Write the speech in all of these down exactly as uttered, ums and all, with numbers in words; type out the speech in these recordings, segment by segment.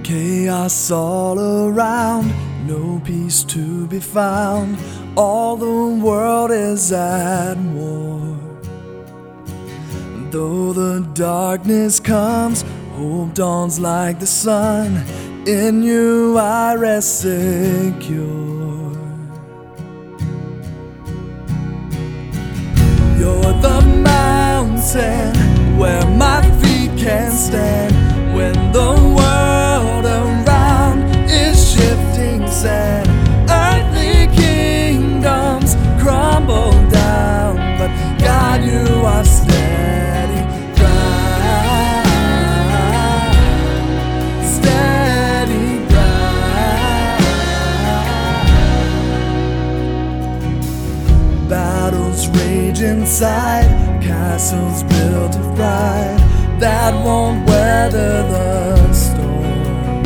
Chaos all around, no peace to be found. All the world is at war. Though the darkness comes, hope dawns like the sun. In you I rest secure. You're the mountain where my feet can stand. When the world around is shifting sand, earthly kingdoms crumble down, but God, you are steady ground, steady ground. Battles rage inside, castles built of pride that won't weather the storm.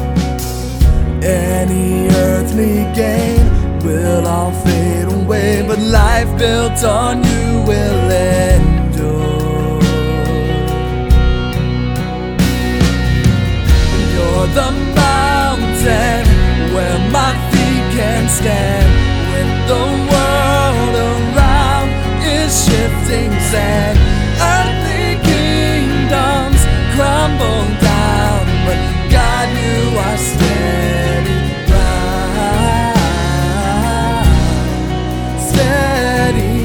Any earthly gain will all fade away, but life built on you will endure. You're the mountain where my feet can stand. When the world around is shifting sand, earthly kingdoms crumble down, but God, you are steady ground, steady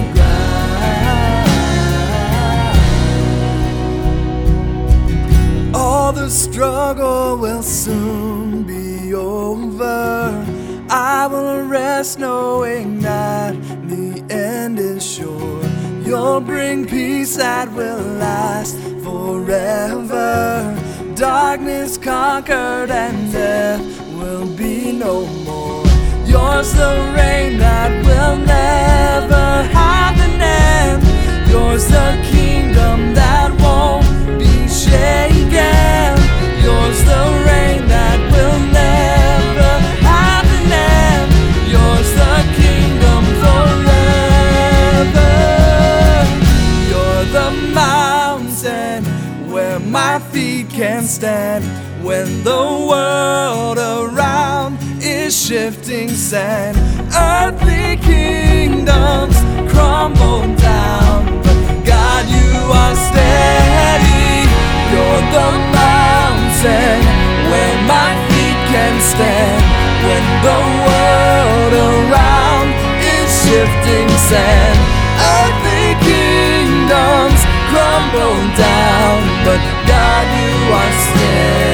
ground. All the struggle will soon be over. I will rest knowing that the end is sure. You'll bring peace that will last forever. Darkness conquered and death will be no more. Yours the reign that will never have an end. Yours the kingdom that won't be shaken. Yours the reign that will never have an end. Yours the kingdom forever. You're the mountain where my feet can stand. When the world around is shifting sand, earthly kingdoms crumble down, but God, you are steady. You're the mountain where my feet can stand. When the world around is shifting sand, earthly kingdoms crumble down, but God, you are steady.